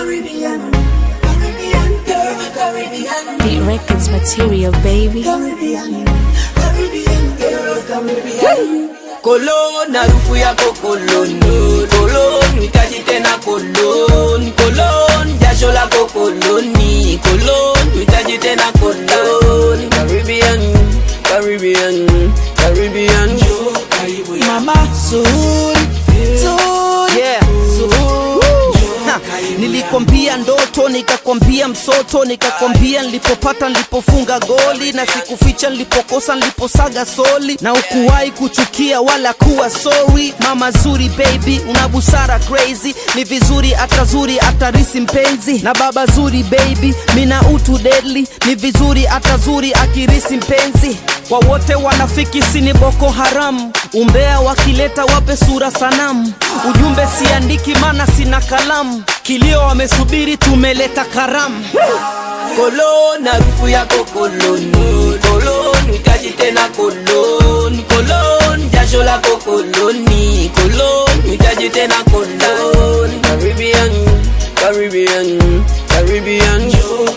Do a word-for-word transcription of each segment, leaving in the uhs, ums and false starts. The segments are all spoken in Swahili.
Caribbean, Caribbean girl, Caribbean. Beat Records material, baby. Caribbean, Caribbean girl, Caribbean. Cologne, harufu yako cologne. Cologne, hitaji tena cologne. Cologne, jasho lako cologne. Cologne, hitaji tena cologne. Caribbean, Caribbean, Caribbean. Mama, zuri, zuri, yeah, zuri. Ha, nilikwambia ndoto, nikakwambia msoto, nikakwambia nilipopata nilipofunga goli, na sikuficha nilipokosa niliposaga soli, na ukuwahi kuchukia wala kuwa sorry. Mama zuri baby, una busara crazy, ni vizuri atazuri atarisi mpenzi. Na baba zuri baby, mina utu deadly, ni vizuri atazuri akirisi mpenzi. Kwa wote wanafiki sini Boko Haram, umbea wakileta wape sura sanamu. Ujumbe siandiki mana sina kalamu, kilio wamesubiri tumeleta karamu. Cologne, harufu yako cologne. Cologne, hitaji tena cologne. Cologne, jasho lako cologne. Cologne, hitaji tena cologne. Caribbean, Caribbean, Caribbean.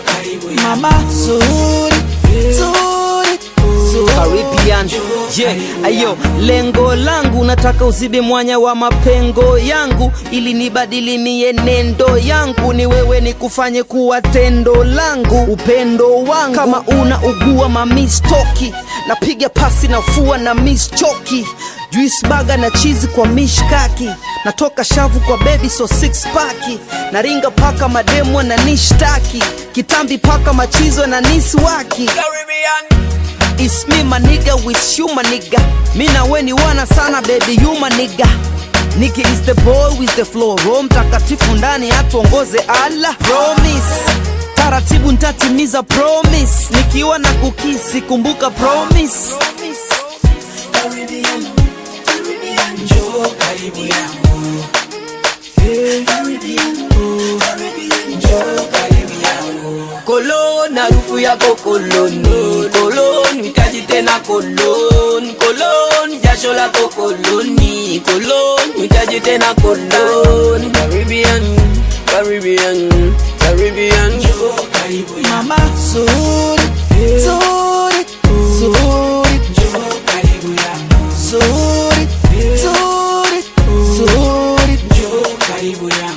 Mama zuri, zuri, zuri. Caribbean, yeah, ayo. Lengo langu nataka uzidi mwanya wa mapengo yangu, ili nibadili mienendo yangu. Ni wewe nikufanye kuwa tendo langu, upendo wangu. Kama una ugua mamistoki, napiga pasi na fua na miss choki. Juice baga na cheese kwa mishkaki, natoka shavu kwa baby so six paki. Naringa paka mademwa na nishtaki, kitambi paka machizo na niswaki. Caribbean. It's me my nigga with you my nigga, mi na we ni wana sana baby you my nigga. Nigga is the boy with the flow, Roho Mtakatifu ndani atuongoze Allah. Promise, taratibu ntatimiza promise, nikiwa na kukisi kumbuka promise. Caribbean, Caribbean, njoo karibu yangu. Caribbean, Caribbean, njoo karibu yangu. Cologne, harufu yako cologne. Cologne, hitaji tena cologne. Cologne, jasho lako cologne. Cologne, hitaji tena cologne. Caribbean, Caribbean, Caribbean. Njoo karibu yangu. Mama zuri, zuri, zuri. Njoo karibu yangu. Zuri, zuri, zuri. Njoo karibu yangu.